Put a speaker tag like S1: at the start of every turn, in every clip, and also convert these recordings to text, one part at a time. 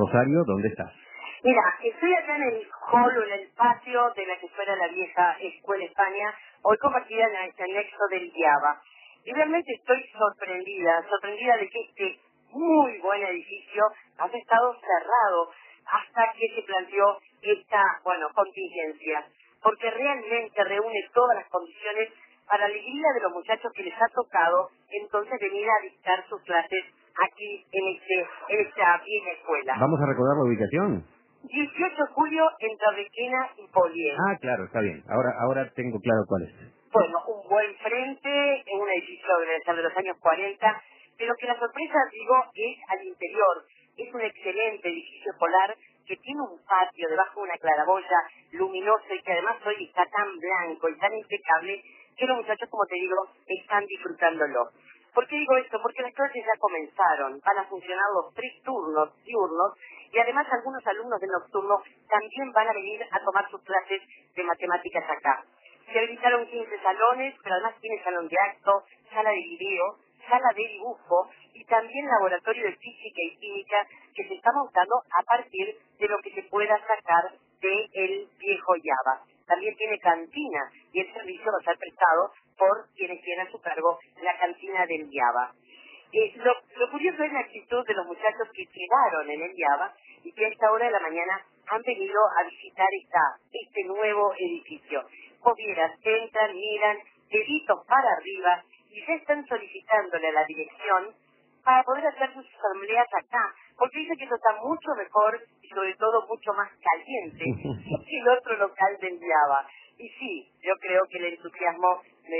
S1: Rosario, ¿dónde estás?
S2: Mira, estoy acá en el hall o en el patio de la que fuera la vieja Escuela España, hoy convertida en el anexo del IABA. Y realmente estoy sorprendida de que este muy buen edificio haya estado cerrado hasta que se planteó esta, contingencia. Porque realmente reúne todas las condiciones para la alegría de los muchachos que les ha tocado entonces venir a dictar sus clases aquí en esta vieja escuela.
S1: Vamos a recordar la ubicación.
S2: 18 de julio entre Requena y Polié.
S1: Ah, claro, está bien. Ahora tengo claro cuál es.
S2: Bueno, un buen frente, en un edificio de los años 40, pero que la sorpresa, digo, es al interior. Es un excelente edificio escolar que tiene un patio debajo de una claraboya luminosa y que además hoy está tan blanco y tan impecable que los muchachos, como te digo, están disfrutándolo. ¿Por qué digo esto? Porque las clases ya comenzaron, van a funcionar los 3 turnos diurnos y además algunos alumnos del nocturno también van a venir a tomar sus clases de matemáticas acá. Se habilitaron 15 salones, pero además tiene salón de acto, sala de video, sala de dibujo y también laboratorio de física y química que se está montando a partir de lo que se pueda sacar del viejo Java. También tiene cantina y el servicio va a ser prestado por quienes tienen a su cargo la cantina del Java. Lo curioso es la actitud de los muchachos que quedaron en el Java y que a esta hora de la mañana han venido a visitar este nuevo edificio. Vos vieras, entran, miran, deditos para arriba y ya están solicitándole a la dirección para poder hacer sus asambleas acá, porque dice que eso está mucho mejor y sobre todo mucho más caliente que el otro local del Java. Y sí, yo creo que el entusiasmo,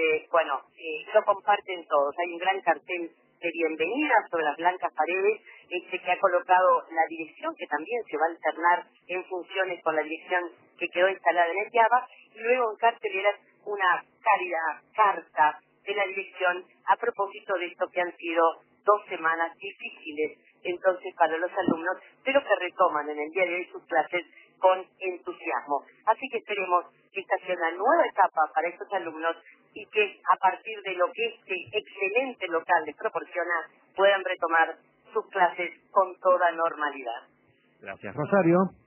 S2: lo comparten todos. Hay un gran cartel de bienvenida sobre las blancas paredes, que ha colocado la dirección, que también se va a alternar en funciones con la dirección que quedó instalada en el Java, y luego en carteleras una cálida carta de la dirección a propósito de esto que han sido 2 semanas difíciles entonces para los alumnos, pero que retoman en el día de hoy sus clases con entusiasmo. Así que esperemos que esta sea una nueva etapa para estos alumnos y que a partir de lo que este excelente local les proporciona puedan retomar sus clases con toda normalidad.
S1: Gracias, Rosario.